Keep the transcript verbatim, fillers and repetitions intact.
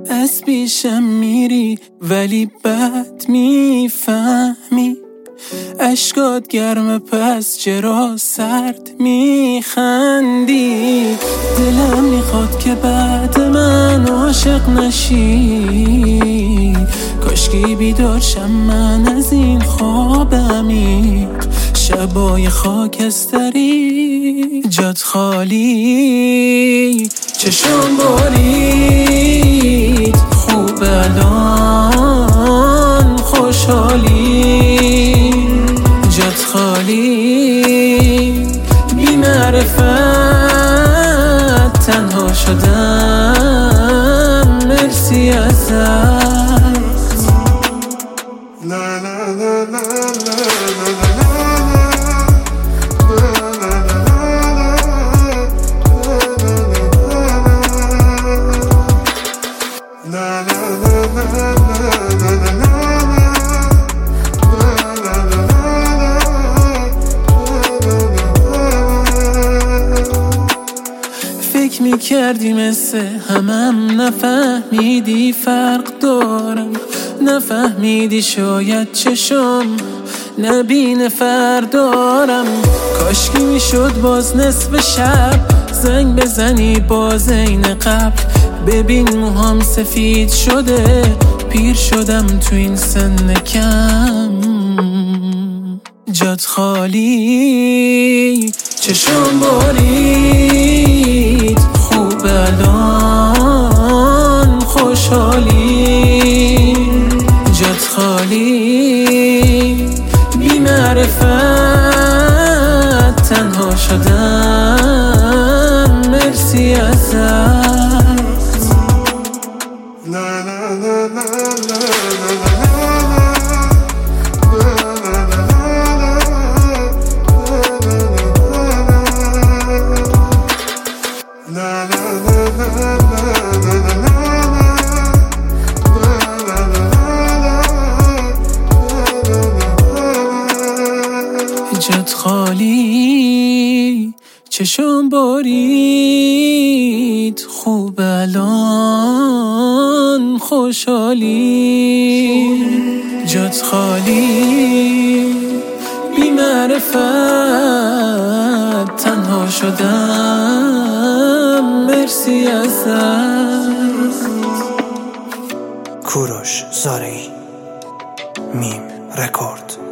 از پیشم میری ولی بد میفهمی، اشکات گرمه پس چرا سرد میخندی. دلم میخواد که بعد من عاشق نشی، کاشکی بیدار شم من از این خواب عمیق. شبای خاکستری جات خالی، چشم بارید خوب الان خوشحالی. جات خالی بی معرفت تنها شدم، مرسی ازت. لا لا لا لا لا فکر میکردی مثل همم نفهمیدی فرق دارم، نفهمیدی شاید چشم نبین فردارم. کاشکی میشد باز نصف شب زنگ بزنی باز این قبل، ببین موهام سفید شده پیر شدم تو این سن کم. جات خالی چشم بارید خوب الان خوشحالی. جات خالی بی معرفت تنها شدم، مرسی ازت. لا لا لا لا لا جات خالی چشم بارید خوب الان خوشحالی. جات خالی بی معرفت تنها شدم، مرسی ازت. کوروش زارعی، میم رکورد.